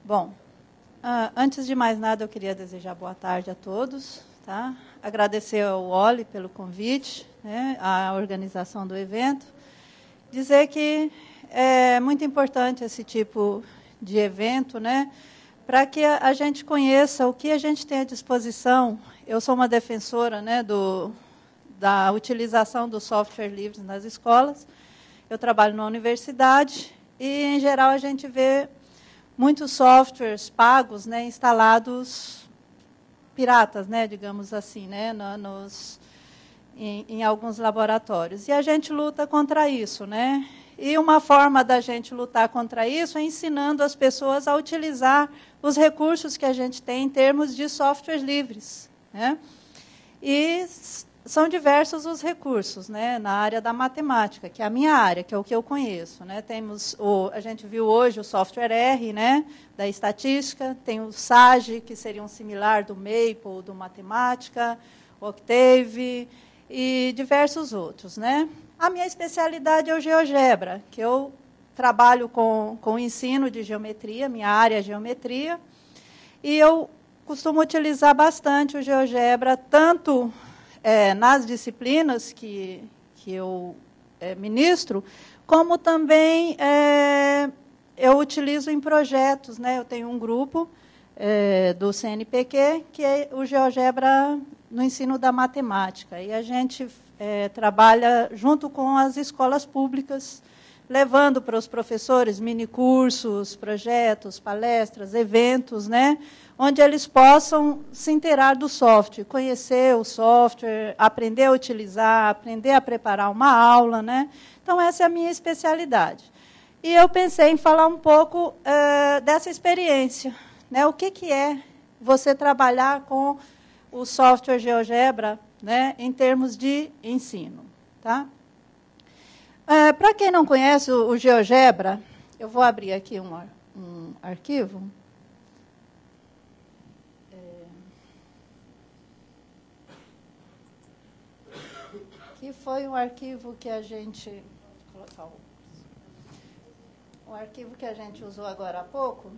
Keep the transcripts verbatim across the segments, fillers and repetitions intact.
Bom, uh, antes de mais nada, eu queria desejar boa tarde a todos, tá? Agradecer ao Oli pelo convite, né, à organização do evento. Dizer que é muito importante esse tipo de evento, né, para que a, a gente conheça o que a gente tem à disposição. Eu sou uma defensora, né, do, da utilização dos software livres nas escolas. Eu trabalho na universidade e, em geral, a gente vê muitos softwares pagos, né, instalados piratas, né, digamos assim, né, no, nos, em, em alguns laboratórios. E a gente luta contra isso, né? E uma forma da gente lutar contra isso é ensinando as pessoas a utilizar os recursos que a gente tem em termos de softwares livres, né? E são diversos os recursos, né, na área da matemática, que é a minha área, que é o que eu conheço, né? Temos o, a gente viu hoje o software R, né, da estatística, tem o SAGE, que seria um similar do Maple, do matemática, Octave e diversos outros, né? A minha especialidade é o GeoGebra, que eu trabalho com, com o ensino de geometria, minha área é geometria, e eu costumo utilizar bastante o GeoGebra, tanto É, nas disciplinas que, que eu é, ministro, como também é, eu utilizo em projetos, né? Eu tenho um grupo é, do C N P Q, que é o GeoGebra no ensino da matemática. E a gente é, trabalha junto com as escolas públicas, levando para os professores minicursos, projetos, palestras, eventos, né, onde eles possam se inteirar do software, conhecer o software, aprender a utilizar, aprender a preparar uma aula, né? Então, essa é a minha especialidade. E eu pensei em falar um pouco uh, dessa experiência, né? O que, que é você trabalhar com o software GeoGebra, né, em termos de ensino, tá? Uh, para quem não conhece o, o GeoGebra, eu vou abrir aqui um, um arquivo. Que foi um arquivo que a gente... Vou colocar o, um arquivo que a gente usou agora há pouco.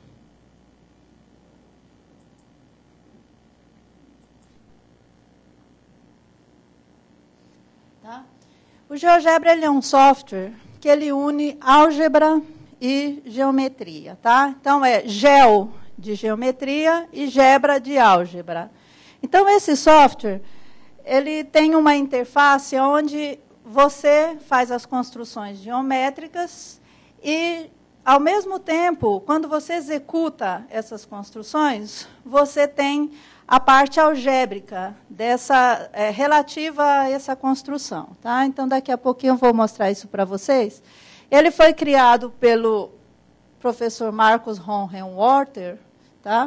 Tá? O GeoGebra ele é um software que ele une álgebra e geometria. Tá? Então, é Geo de geometria e Gebra de álgebra. Então, esse software ele tem uma interface onde você faz as construções geométricas e, ao mesmo tempo, quando você executa essas construções, você tem a parte algébrica dessa, é, relativa a essa construção. Tá? Então, daqui a pouquinho eu vou mostrar isso para vocês. Ele foi criado pelo professor Marcus Hohenwarter, tá?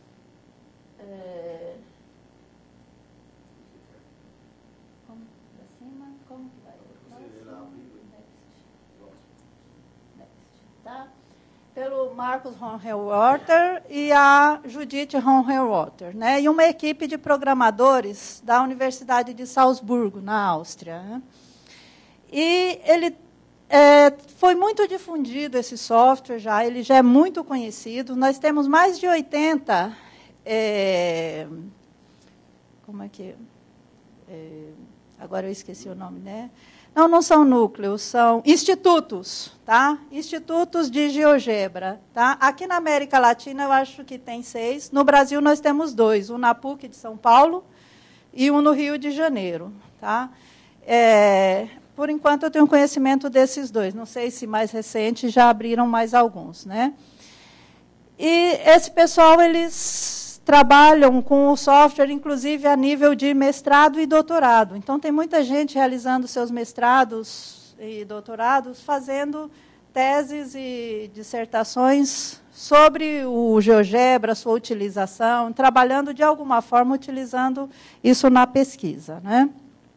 Pelo Marcus Hohenwarter e a Judith Hohenwarter, né? E uma equipe de programadores da Universidade de Salzburgo, na Áustria. Né? E ele é, foi muito difundido, esse software já, ele já é muito conhecido. Nós temos mais de oitenta... É, como é que... É, agora eu esqueci o nome, né? Não, não são núcleos, são institutos, tá? Institutos de GeoGebra, tá? Aqui na América Latina, eu acho que tem seis. No Brasil, nós temos dois, um na PUC de São Paulo e um no Rio de Janeiro, tá? É, por enquanto, eu tenho conhecimento desses dois. Não sei se mais recente já abriram mais alguns, né? E esse pessoal, eles trabalham com o software, inclusive, a nível de mestrado e doutorado. Então, tem muita gente realizando seus mestrados e doutorados, fazendo teses e dissertações sobre o GeoGebra, sua utilização, trabalhando, de alguma forma, utilizando isso na pesquisa. Né?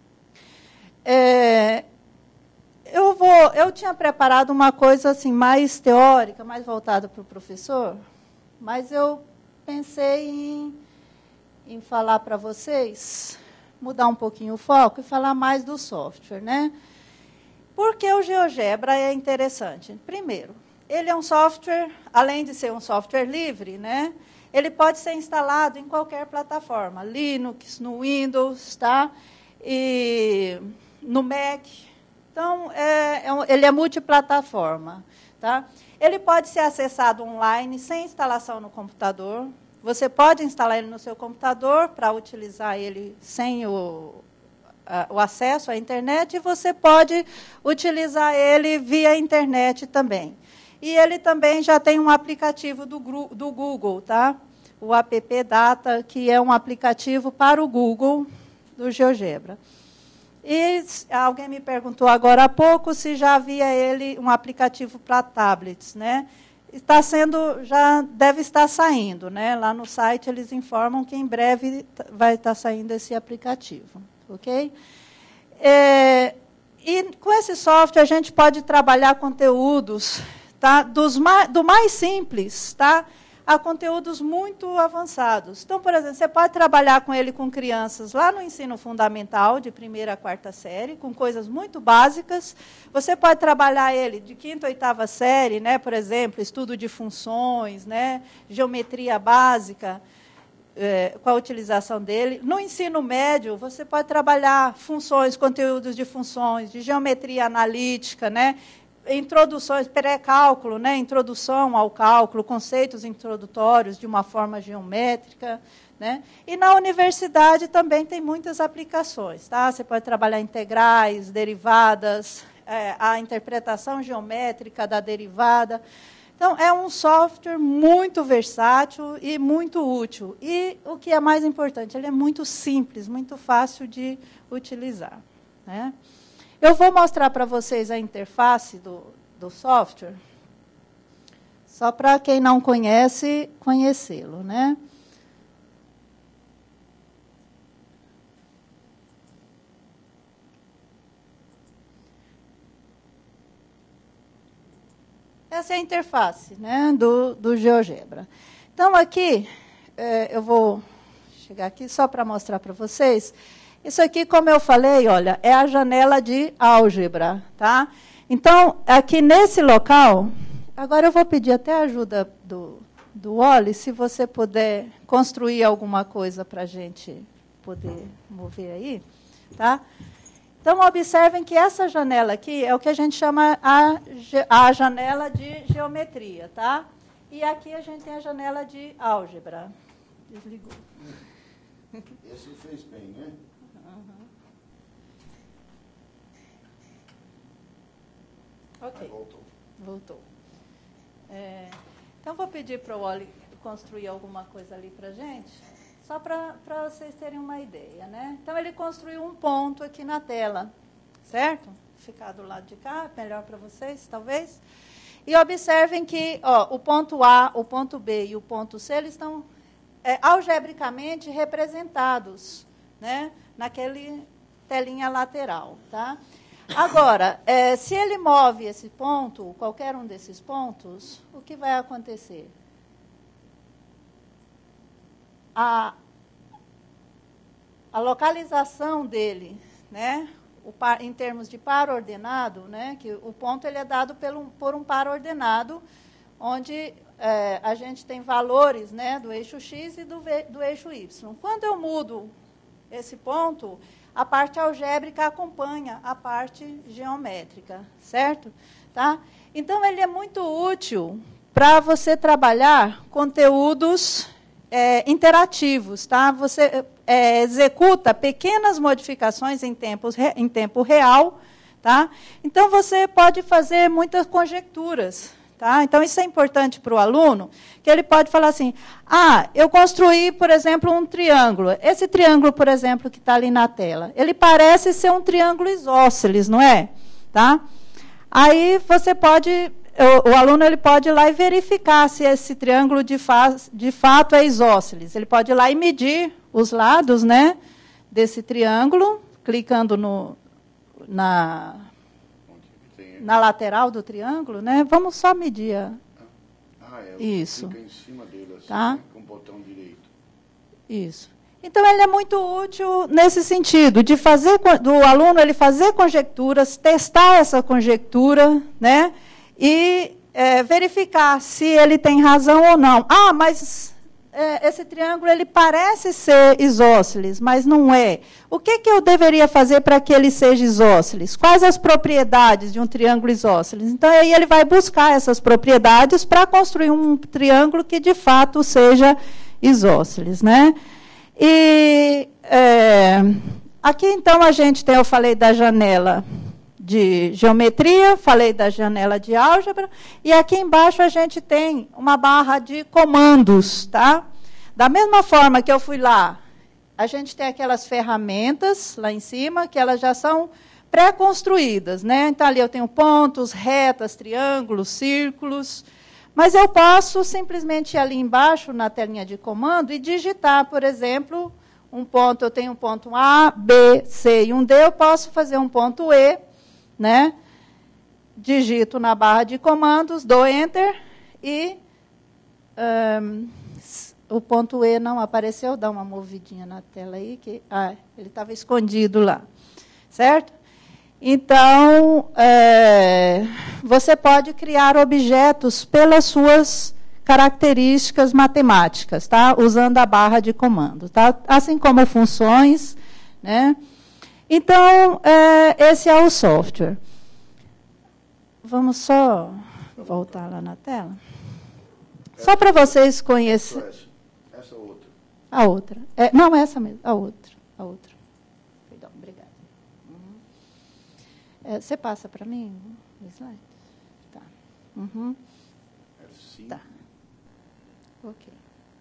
É, eu, vou, eu tinha preparado uma coisa assim, mais teórica, mais voltada para o professor, mas eu pensei em, em falar para vocês, mudar um pouquinho o foco e falar mais do software. Né? Por que o GeoGebra é interessante? Primeiro, ele é um software, além de ser um software livre, né, ele pode ser instalado em qualquer plataforma, Linux, no Windows, tá? E no Mac. Então, é, é um, ele é multiplataforma. Tá? Ele pode ser acessado online, sem instalação no computador. Você pode instalar ele no seu computador para utilizar ele sem o, a, o acesso à internet, e você pode utilizar ele via internet também. E ele também já tem um aplicativo do, do Google, tá? O App Data, que é um aplicativo para o Google do GeoGebra. E alguém me perguntou agora há pouco se já havia ele um aplicativo para tablets, né? Está sendo, já deve estar saindo, né? Lá no site eles informam que em breve vai estar saindo esse aplicativo, ok? É, e com esse software a gente pode trabalhar conteúdos, tá? Dos mais, do mais simples, tá? A conteúdos muito avançados. Então, por exemplo, você pode trabalhar com ele com crianças lá no ensino fundamental, de primeira a quarta série, com coisas muito básicas. Você pode trabalhar ele de quinta a oitava série, né, por exemplo, estudo de funções, né, geometria básica, é, com a utilização dele. No ensino médio, você pode trabalhar funções, conteúdos de funções, de geometria analítica, né, introduções, pré-cálculo, né, introdução ao cálculo, conceitos introdutórios de uma forma geométrica, né? E na universidade também tem muitas aplicações, tá? Você pode trabalhar integrais, derivadas, é, a interpretação geométrica da derivada. Então, é um software muito versátil e muito útil. E, o que é mais importante, ele é muito simples, muito fácil de utilizar, né? Eu vou mostrar para vocês a interface do, do software, só para quem não conhece, conhecê-lo, né? Essa é a interface, né, do, do GeoGebra. Então, aqui, é, eu vou chegar aqui só para mostrar para vocês. Isso aqui, como eu falei, olha, é a janela de álgebra, tá? Então, aqui nesse local, agora eu vou pedir até a ajuda do, do Wally, se você puder construir alguma coisa para a gente poder mover aí, tá? Então, observem que essa janela aqui é o que a gente chama a, a janela de geometria, tá? E aqui a gente tem a janela de álgebra. Desligou. Esse fez bem, né? Ok. Voltou. Voltou. É, então, vou pedir para o Wally construir alguma coisa ali para a gente, só para vocês terem uma ideia, né? Então, ele construiu um ponto aqui na tela, certo? Vou ficar do lado de cá, melhor para vocês, talvez. E observem que ó, o ponto A, o ponto B e o ponto C, eles estão é, algebricamente representados, né, naquele telinha lateral, tá? Agora, é, se ele move esse ponto, qualquer um desses pontos, o que vai acontecer? A, a localização dele, né, o par, em termos de par ordenado, né, que o ponto ele é dado pelo, por um par ordenado, onde é, a gente tem valores, né, do eixo X e do, do eixo Y. Quando eu mudo esse ponto, a parte algébrica acompanha a parte geométrica, certo? Tá? Então, ele é muito útil para você trabalhar conteúdos é, interativos. Tá? Você é, executa pequenas modificações em, tempos, em tempo real. Tá? Então, você pode fazer muitas conjecturas. Tá? Então, isso é importante para o aluno, que ele pode falar assim, ah, eu construí, por exemplo, um triângulo. Esse triângulo, por exemplo, que está ali na tela, ele parece ser um triângulo isósceles, não é? Tá? Aí, você pode, o, o aluno ele pode ir lá e verificar se esse triângulo de, fa, de fato é isósceles. Ele pode ir lá e medir os lados, né, desse triângulo, clicando no, na... na lateral do triângulo, né? Vamos só medir. A... Ah, é. Isso. Fica em cima dele, assim, tá? Né? Com o botão direito. Isso. Então, ele é muito útil nesse sentido, de fazer, do aluno ele fazer conjecturas, testar essa conjectura, né? E é, verificar se ele tem razão ou não. Ah, mas é, esse triângulo ele parece ser isósceles, mas não é. O que, que eu deveria fazer para que ele seja isósceles? Quais as propriedades de um triângulo isósceles? Então, aí ele vai buscar essas propriedades para construir um triângulo que, de fato, seja isósceles, né? E é, aqui, então, a gente tem, eu falei da janela de geometria, falei da janela de álgebra, e aqui embaixo a gente tem uma barra de comandos, tá? Da mesma forma que eu fui lá, a gente tem aquelas ferramentas lá em cima, que elas já são pré-construídas, né? Então, ali eu tenho pontos, retas, triângulos, círculos, mas eu posso simplesmente ir ali embaixo, na telinha de comando, e digitar, por exemplo, um ponto, eu tenho um ponto A, B, C e um D, eu posso fazer um ponto E, né? Digito na barra de comandos, dou Enter, e um, o ponto E não apareceu, dá uma movidinha na tela aí, que ah, ele estava escondido lá, certo? Então, é, você pode criar objetos pelas suas características matemáticas, tá? Usando a barra de comando, tá? Assim como funções, né? Então, é, esse é o software. Vamos só voltar lá na tela. Só para vocês conhecerem. Essa outra. A outra. É, não, essa mesmo, a outra. A outra. Perdão, obrigada. Uhum. É, você passa para mim o slide? Tá. Uhum. Tá. Ok.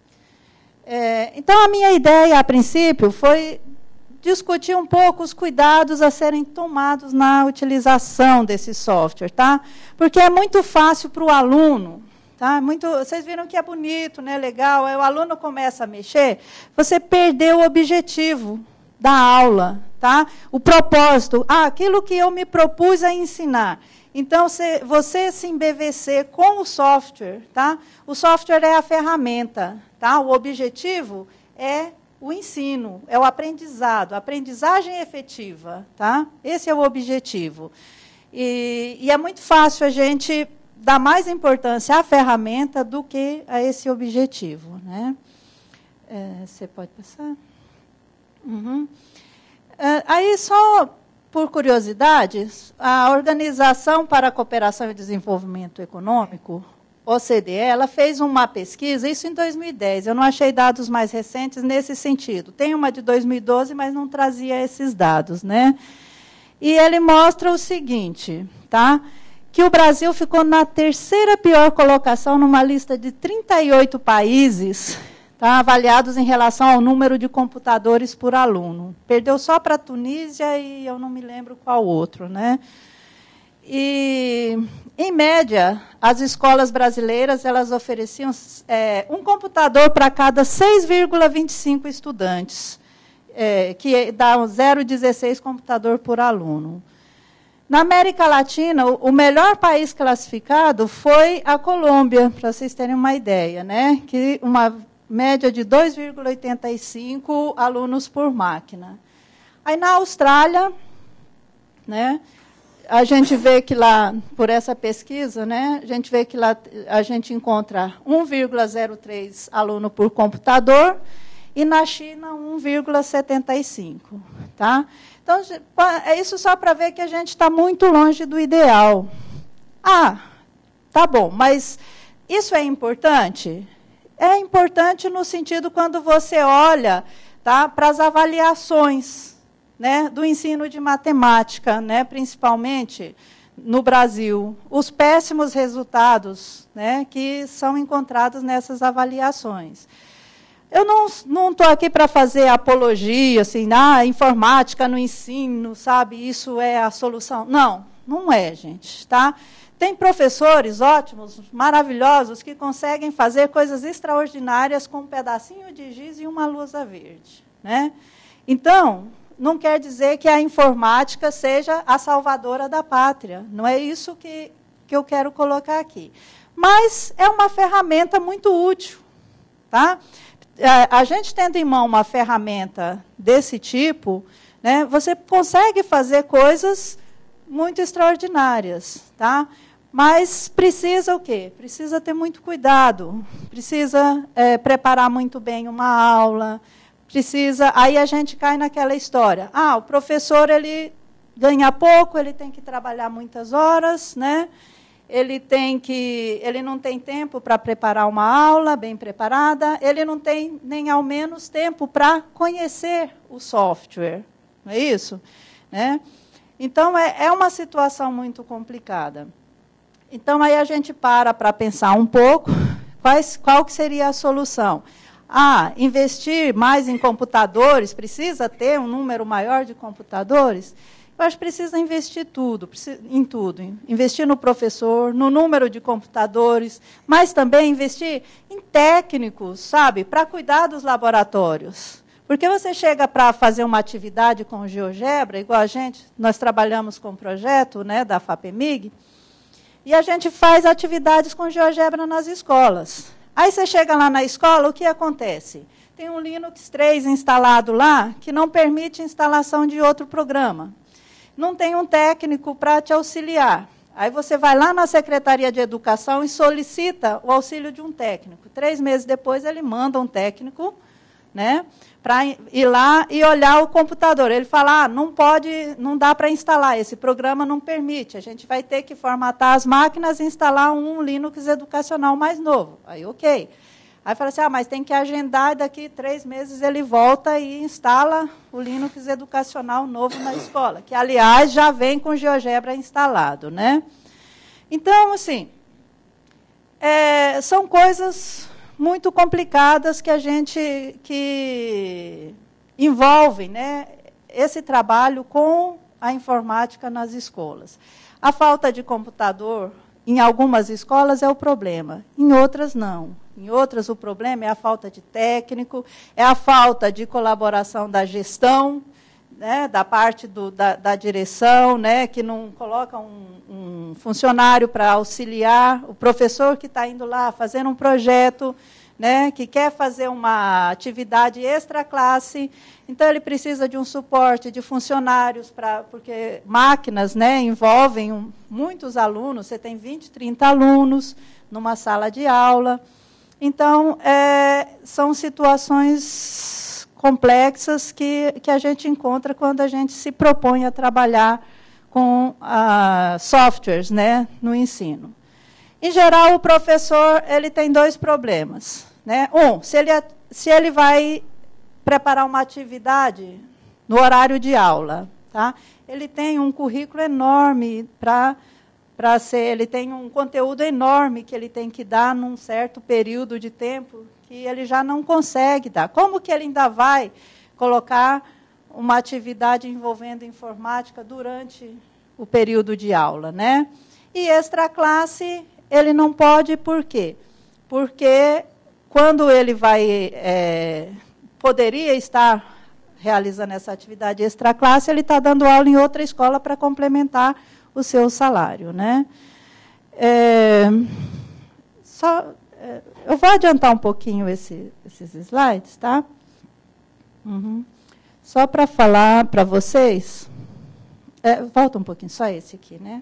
É, então, a minha ideia, a princípio, foi discutir um pouco os cuidados a serem tomados na utilização desse software, tá? Porque é muito fácil para o aluno, tá? Muito, vocês viram que é bonito, né? Legal. Aí o aluno começa a mexer, você perdeu o objetivo da aula, tá? O propósito, ah, aquilo que eu me propus a ensinar. Então, se, você se embevecer com o software, tá? O software é a ferramenta, tá? O objetivo é o ensino, é o aprendizado, a aprendizagem efetiva, tá? Esse é o objetivo. E, e é muito fácil a gente dar mais importância à ferramenta do que a esse objetivo, né? É, você pode passar? Uhum. É, aí, só por curiosidade, a Organização para a Cooperação e Desenvolvimento Econômico, O C D E, ela fez uma pesquisa, isso em dois mil e dez, eu não achei dados mais recentes nesse sentido. Tem uma de dois mil e doze, mas não trazia esses dados, né? E ele mostra o seguinte, tá? Que o Brasil ficou na terceira pior colocação numa lista de trinta e oito países, tá, avaliados em relação ao número de computadores por aluno. Perdeu só para a Tunísia e eu não me lembro qual outro, né? E, em média, as escolas brasileiras elas ofereciam é, um computador para cada seis vírgula vinte e cinco estudantes, é, que dá zero vírgula dezesseis computador por aluno. Na América Latina, o melhor país classificado foi a Colômbia, para vocês terem uma ideia, né? Que uma média de dois vírgula oitenta e cinco alunos por máquina. Aí, na Austrália, né? A gente vê que lá, por essa pesquisa, né, a gente vê que lá a gente encontra um vírgula zero três aluno por computador e na China um vírgula setenta e cinco. Tá? Então, é isso só para ver que a gente está muito longe do ideal. Ah, tá bom, mas isso é importante? É importante no sentido quando você olha, tá, para as avaliações, né, do ensino de matemática, né, principalmente no Brasil, os péssimos resultados, né, que são encontrados nessas avaliações. Eu não estou aqui para fazer apologia, assim, ah, informática no ensino, sabe, isso é a solução. Não, não é, gente. Tá? Tem professores ótimos, maravilhosos, que conseguem fazer coisas extraordinárias com um pedacinho de giz e uma lousa verde. Né? Então, não quer dizer que a informática seja a salvadora da pátria. Não é isso que, que eu quero colocar aqui. Mas é uma ferramenta muito útil. Tá? A gente tendo em mão uma ferramenta desse tipo, né, você consegue fazer coisas muito extraordinárias. Tá? Mas precisa o quê? Precisa ter muito cuidado, precisa é, preparar muito bem uma aula, precisa... Aí a gente cai naquela história. Ah, o professor ele ganha pouco, ele tem que trabalhar muitas horas, né? Ele, tem que, ele não tem tempo para preparar uma aula bem preparada, ele não tem nem ao menos tempo para conhecer o software, não é isso? Né? Então, é, é uma situação muito complicada. Então, aí a gente para para pensar um pouco, quais, qual que seria a solução? Ah, investir mais em computadores, precisa ter um número maior de computadores? Eu acho que precisa investir tudo, em tudo. Investir no professor, no número de computadores, mas também investir em técnicos, sabe, para cuidar dos laboratórios. Porque você chega para fazer uma atividade com o GeoGebra, igual a gente, nós trabalhamos com um projeto, né, da FAPEMIG, e a gente faz atividades com GeoGebra nas escolas. Aí você chega lá na escola, o que acontece? Tem um Linux três instalado lá, que não permite instalação de outro programa. Não tem um técnico para te auxiliar. Aí você vai lá na Secretaria de Educação e solicita o auxílio de um técnico. Três meses depois, ele manda um técnico, né, para ir lá e olhar o computador. Ele fala, ah, não pode, não dá para instalar, esse programa não permite. A gente vai ter que formatar as máquinas e instalar um Linux educacional mais novo. Aí, ok. Aí fala assim, ah, mas tem que agendar, daqui três meses ele volta e instala o Linux educacional novo na escola, que, aliás, já vem com o GeoGebra instalado, né? Então, assim, é, são coisas muito complicadas que a gente, que envolvem, né, esse trabalho com a informática nas escolas. A falta de computador, em algumas escolas, é o problema, em outras, não. Em outras, o problema é a falta de técnico, é a falta de colaboração da gestão, né, da parte do, da, da direção, né, que não coloca um, um funcionário para auxiliar, o professor que está indo lá fazendo um projeto, né, que quer fazer uma atividade extra-classe, então ele precisa de um suporte de funcionários, pra, porque máquinas, né, envolvem um, muitos alunos, você tem vinte, trinta alunos numa sala de aula. Então, é, são situações complexas que, que a gente encontra quando a gente se propõe a trabalhar com ah, softwares, né, no ensino. Em geral, o professor ele tem dois problemas. Né? Um, se ele, se ele vai preparar uma atividade no horário de aula, tá? Ele tem um currículo enorme para... para ser, ele tem um conteúdo enorme que ele tem que dar num certo período de tempo que ele já não consegue dar. Como que ele ainda vai colocar uma atividade envolvendo informática durante o período de aula, né? E extra-classe, ele não pode, por quê? Porque quando ele vai, é, poderia estar realizando essa atividade extra-classe, ele está dando aula em outra escola para complementar o seu salário, né? É, só, é, eu vou adiantar um pouquinho esse, esses slides, tá? Uhum. Só para falar para vocês, é, volta um pouquinho, só esse aqui, né?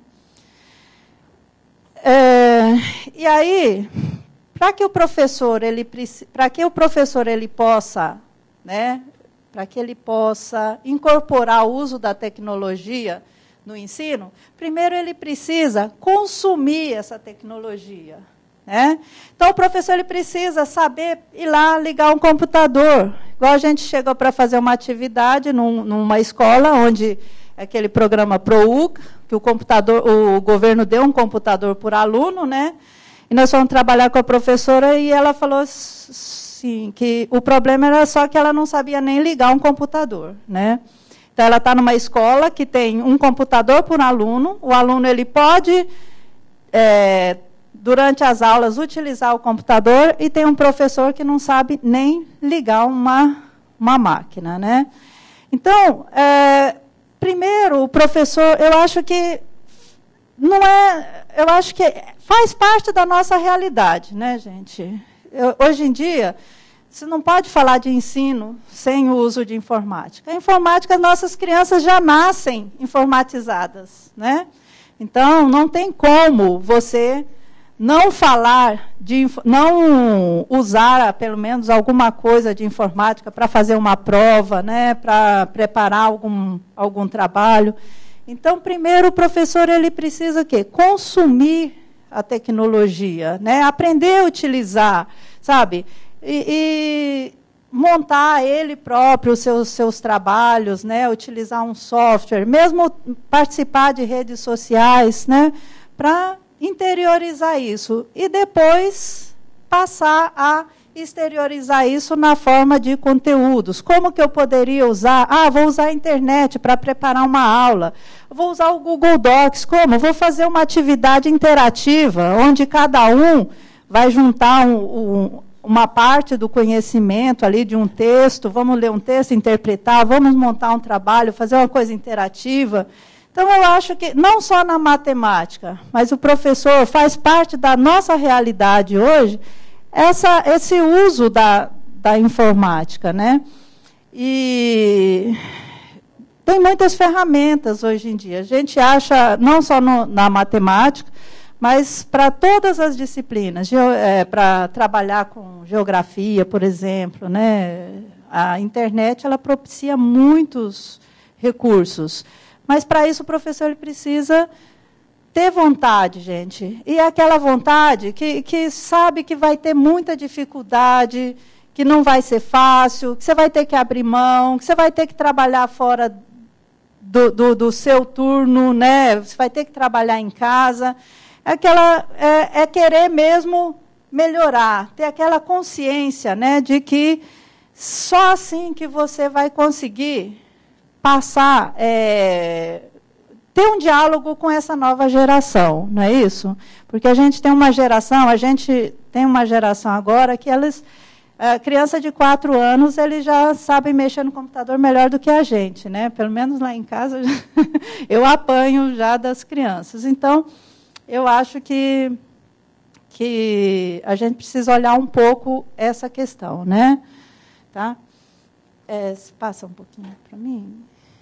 É, e aí, para que o professor ele para que o professor ele possa, né? Para que ele possa incorporar o uso da tecnologia no ensino, primeiro ele precisa consumir essa tecnologia. Né? Então, o professor ele precisa saber ir lá ligar um computador. Igual a gente chegou para fazer uma atividade num, numa escola, onde aquele programa ProUca, que o, computador, o governo deu um computador por aluno, né? E nós fomos trabalhar com a professora e ela falou assim, que o problema era só que ela não sabia nem ligar um computador. Né? Então, ela está numa escola que tem um computador por aluno, o aluno ele pode, é, durante as aulas, utilizar o computador, e tem um professor que não sabe nem ligar uma, uma máquina. Né? Então, é, primeiro, o professor, eu acho que não é, eu acho que faz parte da nossa realidade, né, gente? Eu, hoje em dia, você não pode falar de ensino sem o uso de informática. A informática, as nossas crianças já nascem informatizadas, né? Então, não tem como você não falar, de, não usar, pelo menos, alguma coisa de informática para fazer uma prova, né, para preparar algum, algum trabalho. Então, primeiro, o professor ele precisa o quê? Consumir a tecnologia, né, aprender a utilizar, sabe? E, e montar ele próprio os seus, seus trabalhos, né, utilizar um software, mesmo participar de redes sociais, né, para interiorizar isso. E depois passar a exteriorizar isso na forma de conteúdos. Como que eu poderia usar? Ah, vou usar a internet para preparar uma aula. Vou usar o Google Docs. Como? Vou fazer uma atividade interativa, onde cada um vai juntar um, um, uma parte do conhecimento ali de um texto, vamos ler um texto, interpretar, vamos montar um trabalho, fazer uma coisa interativa. Então, eu acho que, não só na matemática, mas o professor faz parte da nossa realidade hoje, essa, esse uso da, da informática, né? E tem muitas ferramentas hoje em dia. A gente acha, não só no, na matemática, mas para todas as disciplinas, é, para trabalhar com geografia, por exemplo, né? A internet ela propicia muitos recursos. Mas, para isso, o professor ele precisa ter vontade, gente. E é aquela vontade que, que sabe que vai ter muita dificuldade, que não vai ser fácil, que você vai ter que abrir mão, que você vai ter que trabalhar fora do, do, do seu turno, né? Você vai ter que trabalhar em casa. É, aquela, é, é querer mesmo melhorar, ter aquela consciência, né, de que só assim que você vai conseguir passar, é, ter um diálogo com essa nova geração, não é isso? Porque a gente tem uma geração, a gente tem uma geração agora que elas, a criança de quatro anos, eles já sabem mexer no computador melhor do que a gente, né? Pelo menos lá em casa eu apanho já das crianças. Então, eu acho que, que a gente precisa olhar um pouco essa questão, né? Tá? É, passa um pouquinho para mim.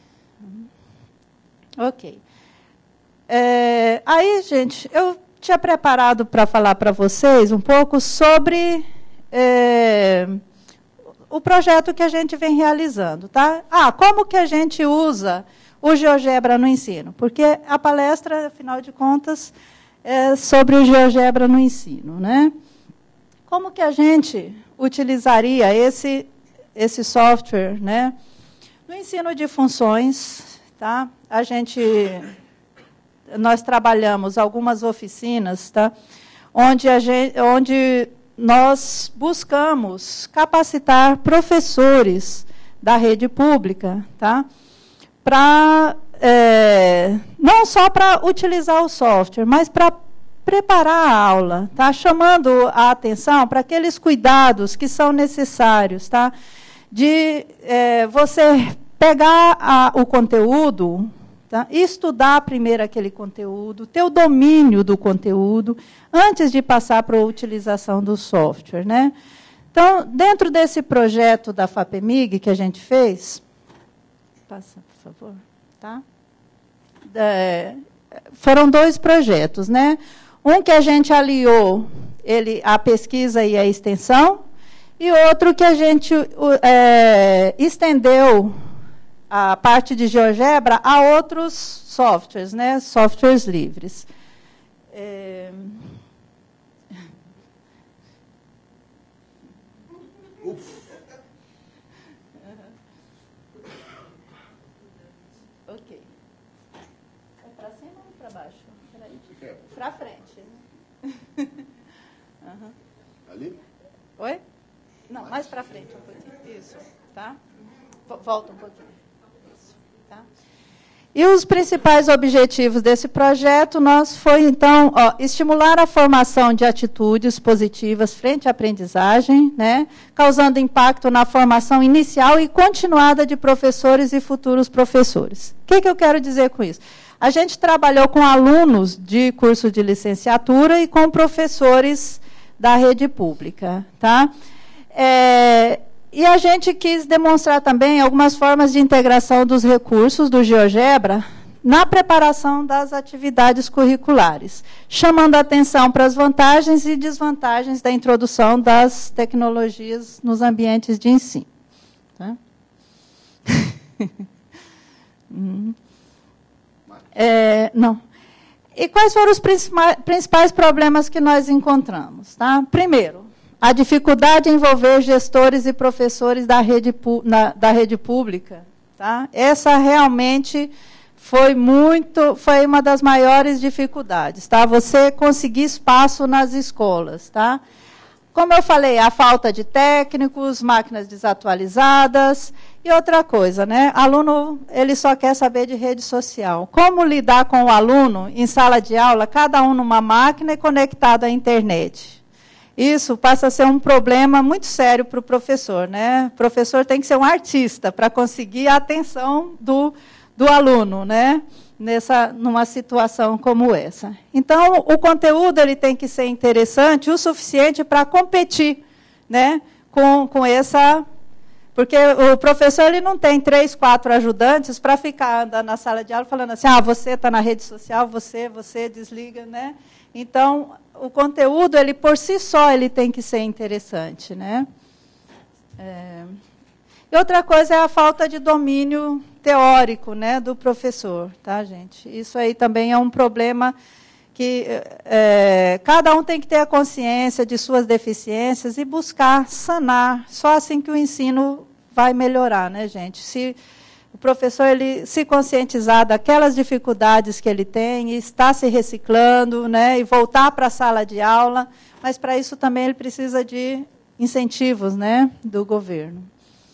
Ok. É, aí, gente, eu tinha preparado para falar para vocês um pouco sobre é, o projeto que a gente vem realizando. Tá? Ah, como que a gente usa o GeoGebra no ensino? Porque a palestra, afinal de contas, é sobre o GeoGebra no ensino. Né? Como que a gente utilizaria esse, esse software, né? No ensino de funções, tá? A gente, nós trabalhamos algumas oficinas, tá? Onde, a gente, onde nós buscamos capacitar professores da rede pública, tá? Para, é, não só para utilizar o software, mas para preparar a aula, tá? Chamando a atenção para aqueles cuidados que são necessários, tá? De é, você pegar a, o conteúdo, tá? Estudar primeiro aquele conteúdo, ter o domínio do conteúdo, antes de passar para a utilização do software. Né? Então, dentro desse projeto da FAPEMIG que a gente fez, passa, por favor, tá? É, foram dois projetos. Né? Um que a gente aliou ele, a pesquisa e a extensão, e outro que a gente é, estendeu a parte de GeoGebra a outros softwares, né? Softwares livres. É... Ok. É para cima ou para baixo? Para frente. Uhum. Ali? Oi? Não, mais para frente um pouquinho. Isso, tá? Volta um pouquinho. Isso, tá? E os principais objetivos desse projeto nós foi, então, ó, estimular a formação de atitudes positivas frente à aprendizagem, né, causando impacto na formação inicial e continuada de professores e futuros professores. O que, que eu quero dizer com isso? A gente trabalhou com alunos de curso de licenciatura e com professores da rede pública, tá? É, e a gente quis demonstrar também algumas formas de integração dos recursos do GeoGebra na preparação das atividades curriculares, chamando a atenção para as vantagens e desvantagens da introdução das tecnologias nos ambientes de ensino. Tá? hum. é, não. E quais foram os principais problemas que nós encontramos? Tá? Primeiro, a dificuldade em envolver gestores e professores da rede, na, da rede pública. Tá? Essa realmente foi muito, foi uma das maiores dificuldades. Tá? Você conseguir espaço nas escolas. Tá? Como eu falei, a falta de técnicos, máquinas desatualizadas e outra coisa, né? Aluno, ele só quer saber de rede social. Como lidar com o aluno em sala de aula, cada um numa máquina e conectado à internet? Isso passa a ser um problema muito sério para o professor, né? O professor tem que ser um artista para conseguir a atenção do, do aluno, né? Nessa, numa situação como essa. Então, o conteúdo ele tem que ser interessante o suficiente para competir, né, com, com essa... Porque o professor ele não tem três, quatro ajudantes para ficar andando na sala de aula falando assim, ah, você está na rede social, você, você desliga, né? Então, o conteúdo, ele por si só, ele tem que ser interessante, né? É... E outra coisa é a falta de domínio teórico, né, do professor, tá, gente? Isso aí também é um problema que é, cada um tem que ter a consciência de suas deficiências e buscar sanar. Só assim que o ensino vai melhorar, né, gente? Se o professor ele se conscientizar daquelas dificuldades que ele tem e está se reciclando, né, e voltar para a sala de aula, mas para isso também ele precisa de incentivos, né, do governo.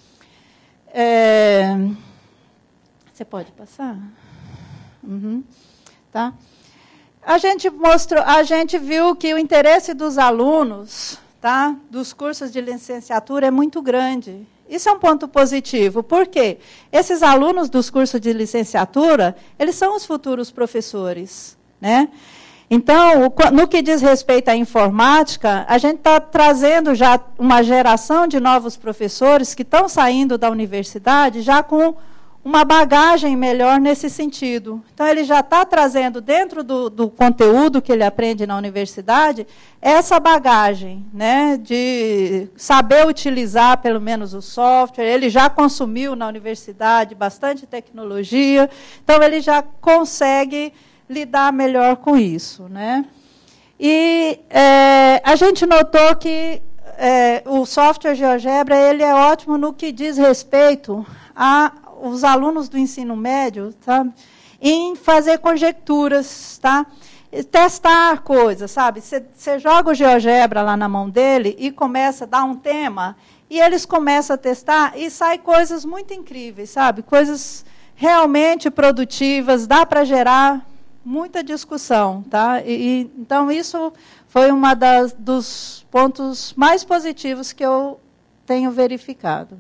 É... Você pode passar? Uhum. Tá? A gente mostrou, a gente viu que o interesse dos alunos, tá, dos cursos de licenciatura é muito grande. Isso é um ponto positivo. Por quê? Esses alunos dos cursos de licenciatura, eles são os futuros professores, né? Então, no que diz respeito à informática, a gente está trazendo já uma geração de novos professores que estão saindo da universidade já com uma bagagem melhor nesse sentido. Então, ele já está trazendo dentro do, do conteúdo que ele aprende na universidade essa bagagem, né, de saber utilizar pelo menos o software. Ele já consumiu na universidade bastante tecnologia, então ele já consegue lidar melhor com isso, né? E é, a gente notou que é, o software GeoGebra ele é ótimo no que diz respeito a os alunos do ensino médio, tá, em fazer conjecturas, tá, testar coisas, sabe? Você joga o GeoGebra lá na mão dele e começa a dar um tema e eles começam a testar e saem coisas muito incríveis, sabe? Coisas realmente produtivas, dá para gerar muita discussão, tá? E, e, então, isso foi um dos pontos mais positivos que eu tenho verificado.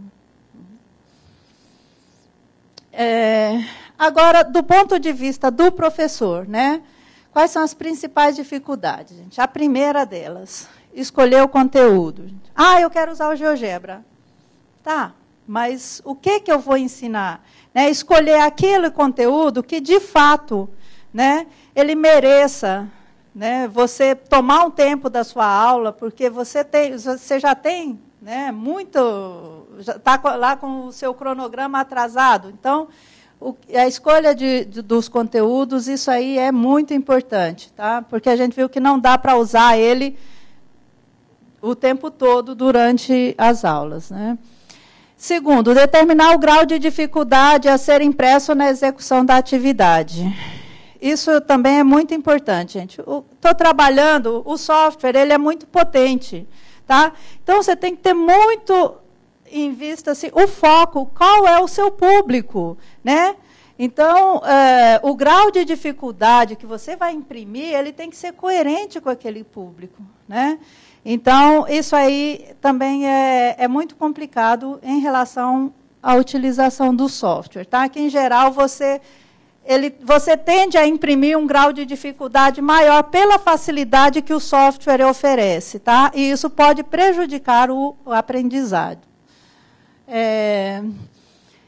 É, agora, do ponto de vista do professor, né? Quais são as principais dificuldades, gente? A primeira delas, escolher o conteúdo. Ah, eu quero usar o GeoGebra. Tá, mas o que, que eu vou ensinar? Né, escolher aquele conteúdo que, de fato, né, ele mereça, né, você tomar um tempo da sua aula, porque você, tem, você já tem, né, muito... está lá com o seu cronograma atrasado. Então, o, a escolha de, de, dos conteúdos, isso aí é muito importante, tá? Porque a gente viu que não dá para usar ele o tempo todo durante as aulas, né? Segundo, determinar o grau de dificuldade a ser impresso na execução da atividade. Isso também é muito importante, gente. Estou trabalhando, o software ele é muito potente, tá? Então, você tem que ter muito em vista assim, o foco, qual é o seu público, né? Então, é, o grau de dificuldade que você vai imprimir, ele tem que ser coerente com aquele público, né? Então, isso aí também é, é muito complicado em relação à utilização do software, tá? Que, em geral, você, ele, você tende a imprimir um grau de dificuldade maior pela facilidade que o software oferece, tá? E isso pode prejudicar o, o aprendizado. É,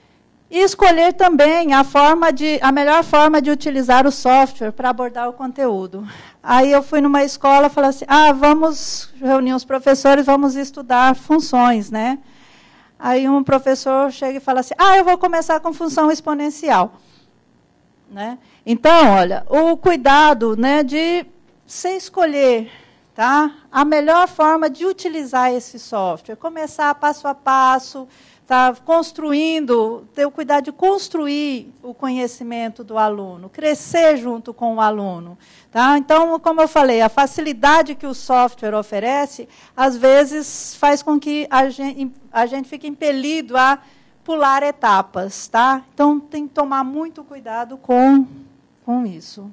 E escolher também a, forma de, a melhor forma de utilizar o software para abordar o conteúdo. Aí eu fui numa escola e falei assim, ah, vamos reunir os professores, vamos estudar funções, né? Aí um professor chega e fala assim, ah, eu vou começar com função exponencial. Né? Então, olha, o cuidado, né, de você escolher, tá, a melhor forma de utilizar esse software, começar passo a passo, tá, construindo, ter o cuidado de construir o conhecimento do aluno, crescer junto com o aluno. Tá? Então, como eu falei, a facilidade que o software oferece, às vezes, faz com que a gente, a gente fique impelido a pular etapas. Tá? Então, tem que tomar muito cuidado com, com isso.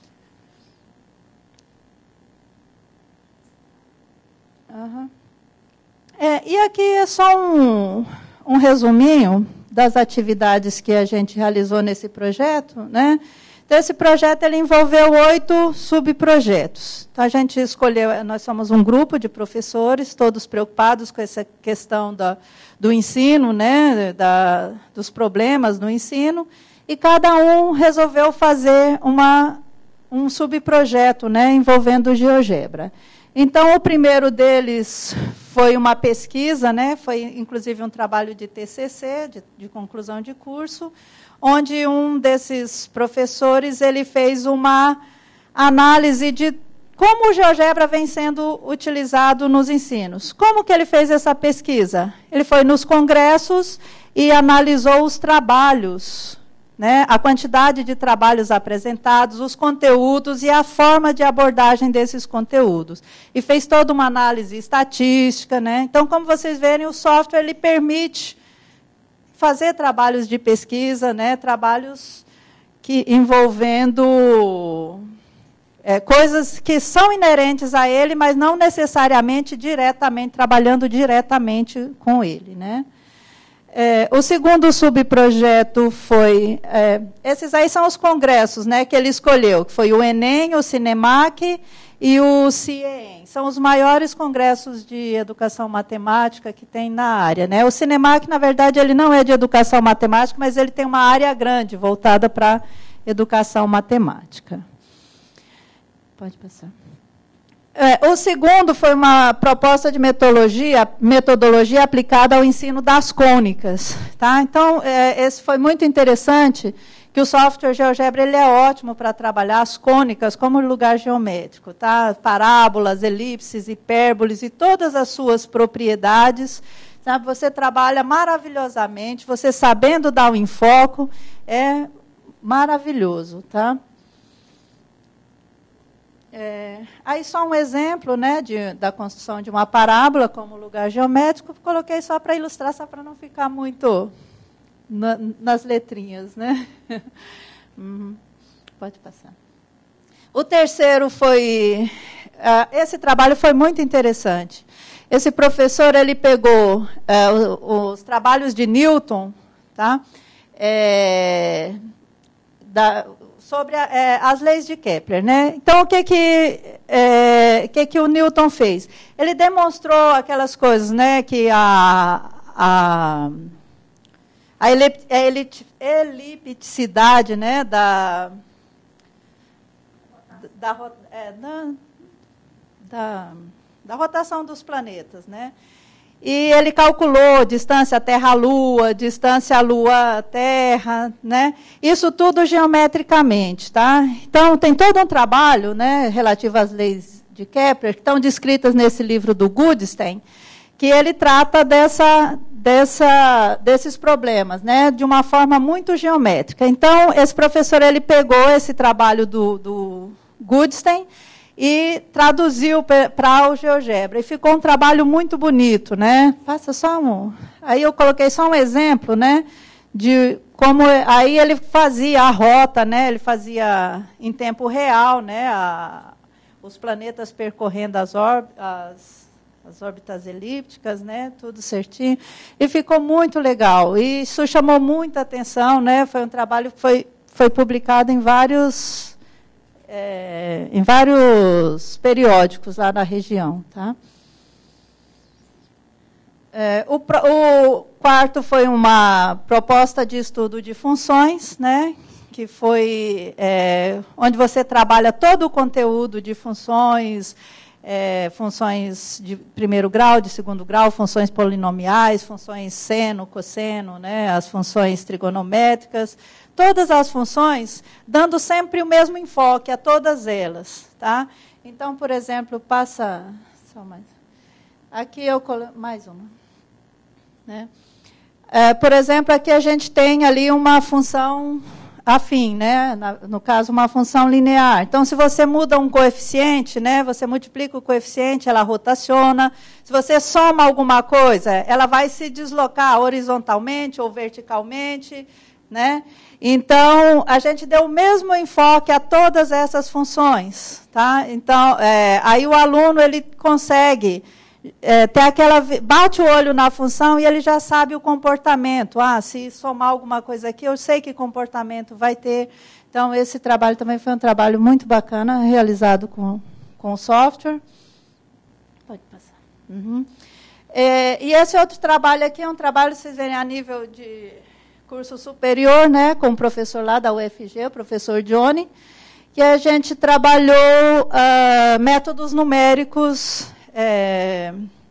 Uhum. É, e aqui é só um, um resuminho das atividades que a gente realizou nesse projeto, né? Então, esse projeto ele envolveu oito subprojetos. Então, a gente escolheu, nós somos um grupo de professores, todos preocupados com essa questão da, do ensino, né, da, dos problemas no ensino, e cada um resolveu fazer uma, um subprojeto, né, envolvendo o GeoGebra. Então, o primeiro deles foi uma pesquisa, né, foi inclusive um trabalho de T C C, de, de conclusão de curso, onde um desses professores ele fez uma análise de como o GeoGebra vem sendo utilizado nos ensinos. Como que ele fez essa pesquisa? Ele foi nos congressos e analisou os trabalhos, né, a quantidade de trabalhos apresentados, os conteúdos e a forma de abordagem desses conteúdos. E fez toda uma análise estatística. Né? Então, como vocês verem, o software ele permite fazer trabalhos de pesquisa, né, trabalhos que, envolvendo é, coisas que são inerentes a ele, mas não necessariamente diretamente, trabalhando diretamente com ele. Né? É, o segundo subprojeto foi... É, esses aí são os congressos, né, que ele escolheu, que foi o Enem, o Cinemac e o CIEEM. São os maiores congressos de educação matemática que tem na área. Né? O Cinemac, na verdade, ele não é de educação matemática, mas ele tem uma área grande voltada para educação matemática. Pode passar. É, o segundo foi uma proposta de metodologia, metodologia aplicada ao ensino das cônicas. Tá? Então, é, esse foi muito interessante, que o software GeoGebra ele é ótimo para trabalhar as cônicas como lugar geométrico. Tá? Parábolas, elipses, hipérboles e todas as suas propriedades. Tá? Você trabalha maravilhosamente, você sabendo dar o enfoque, é maravilhoso. Tá? É, aí só um exemplo, né, de, da construção de uma parábola como lugar geométrico, coloquei só para ilustrar, só para não ficar muito na, nas letrinhas. Né? Uhum. Pode passar. O terceiro foi... Uh, esse trabalho foi muito interessante. Esse professor ele pegou uh, os, os trabalhos de Newton, tá? É, da... sobre a, é, as leis de Kepler. Né? Então, o que que, é, que que o Newton fez? Ele demonstrou aquelas coisas, né, que a, a, a elipticidade, né, da, da, é, da, da, da rotação dos planetas. Né? E ele calculou distância Terra-Lua, distância Lua-Terra, né? Isso tudo geometricamente. Tá? Então, tem todo um trabalho, né, relativo às leis de Kepler, que estão descritas nesse livro do Goodstein, que ele trata dessa, dessa, desses problemas, né, de uma forma muito geométrica. Então, esse professor ele pegou esse trabalho do, do Goodstein e traduziu para o GeoGebra. E ficou um trabalho muito bonito. Né? Passa só um... Aí eu coloquei só um exemplo, né, de como... Aí ele fazia a rota, né, ele fazia em tempo real, né, a, os planetas percorrendo as, orb, as, as órbitas elípticas, né, tudo certinho. E ficou muito legal. E isso chamou muita atenção. Né? Foi um trabalho que foi, foi publicado em vários... É, em vários periódicos lá na região. Tá? É, o, o quarto foi uma proposta de estudo de funções, né, que foi é, onde você trabalha todo o conteúdo de funções, é, funções de primeiro grau, de segundo grau, funções polinomiais, funções seno, cosseno, né, as funções trigonométricas, todas as funções, dando sempre o mesmo enfoque a todas elas. Tá? Então, por exemplo, passa... Só mais. Aqui eu colo... Mais uma. Né? É, por exemplo, aqui a gente tem ali uma função afim, né? Na, no caso, uma função linear. Então, se você muda um coeficiente, né? Você multiplica o coeficiente, ela rotaciona. Se você soma alguma coisa, ela vai se deslocar horizontalmente ou verticalmente, né? Então, a gente deu o mesmo enfoque a todas essas funções. Tá? Então, é, aí o aluno ele consegue... É, tem aquela, bate o olho na função e ele já sabe o comportamento. Ah, se somar alguma coisa aqui, eu sei que comportamento vai ter. Então, esse trabalho também foi um trabalho muito bacana, realizado com, com o software. Pode passar. Uhum. É, e esse outro trabalho aqui é um trabalho, vocês verem, a nível de curso superior, né, com o professor lá da U F G, o professor Johnny, que a gente trabalhou uh, métodos numéricos... É,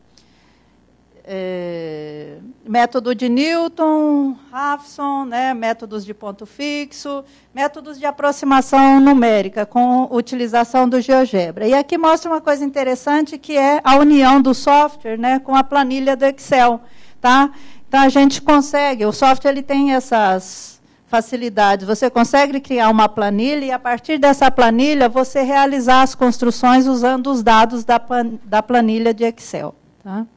é, método de Newton, Raphson, né, métodos de ponto fixo, métodos de aproximação numérica com utilização do GeoGebra. E aqui mostra uma coisa interessante, que é a união do software, né, com a planilha do Excel. Tá? Então, a gente consegue, o software ele tem essas facilidades. Você consegue criar uma planilha e, a partir dessa planilha, você realizar as construções usando os dados da, da planilha de Excel. Tá?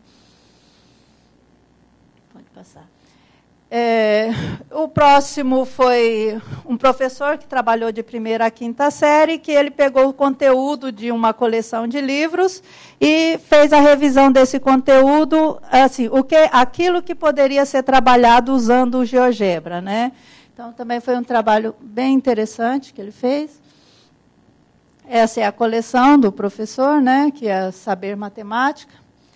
Pode passar. É, o próximo foi um professor que trabalhou de primeira a quinta série, que ele pegou o conteúdo de uma coleção de livros e fez a revisão desse conteúdo, assim, o que, aquilo que poderia ser trabalhado usando o GeoGebra, né? Então, também foi um trabalho bem interessante que ele fez. Essa é a coleção do professor, né, que é Saber Matemática.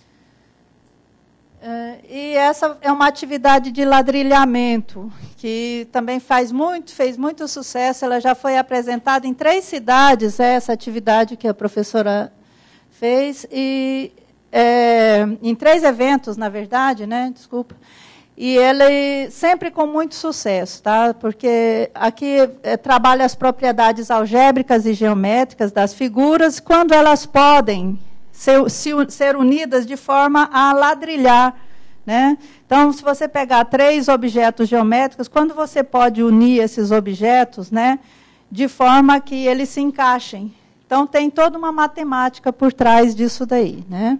E essa é uma atividade de ladrilhamento, que também faz muito, fez muito sucesso. Ela já foi apresentada em três cidades, essa atividade que a professora fez, e é, em três eventos, na verdade, né, desculpa. E ele sempre com muito sucesso, tá? Porque aqui é, trabalha as propriedades algébricas e geométricas das figuras, quando elas podem ser, se, ser unidas de forma a ladrilhar. Né? Então, se você pegar três objetos geométricos, quando você pode unir esses objetos, né, de forma que eles se encaixem. Então, tem toda uma matemática por trás disso daí. Né?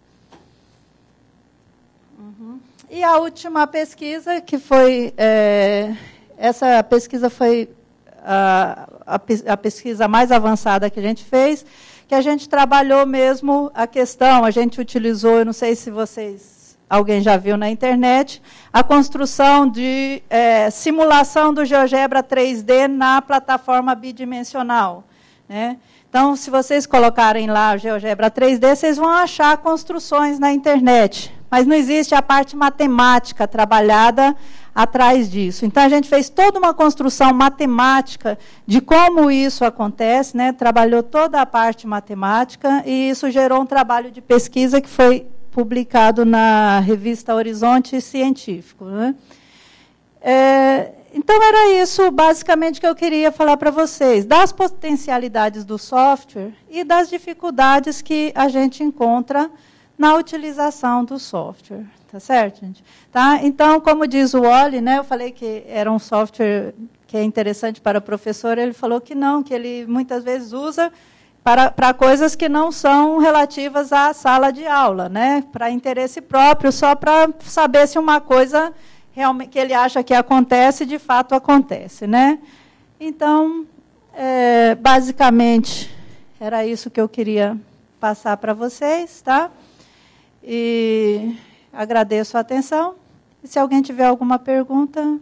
E a última pesquisa, que foi... É, essa pesquisa foi a, a, a pesquisa mais avançada que a gente fez, que a gente trabalhou mesmo a questão, a gente utilizou, eu não sei se vocês, alguém já viu na internet, a construção de é, simulação do GeoGebra três D na plataforma bidimensional. Né? Então, se vocês colocarem lá o GeoGebra três D, vocês vão achar construções na internet. Mas não existe a parte matemática trabalhada atrás disso. Então, a gente fez toda uma construção matemática de como isso acontece, né? Trabalhou toda a parte matemática, e isso gerou um trabalho de pesquisa que foi publicado na revista Horizonte Científico. Né? É, então, era isso, basicamente, que eu queria falar para vocês, das potencialidades do software e das dificuldades que a gente encontra na utilização do software. Tá certo, gente? Tá? Então, como diz o Wally, né, eu falei que era um software que é interessante para o professor, ele falou que não, que ele muitas vezes usa para, para coisas que não são relativas à sala de aula, né, para interesse próprio, só para saber se uma coisa realmente que ele acha que acontece, de fato acontece. Né? Então, é, basicamente, era isso que eu queria passar para vocês. Tá? E agradeço a atenção. E se alguém tiver alguma pergunta...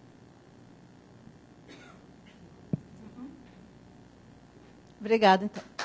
Obrigada, então.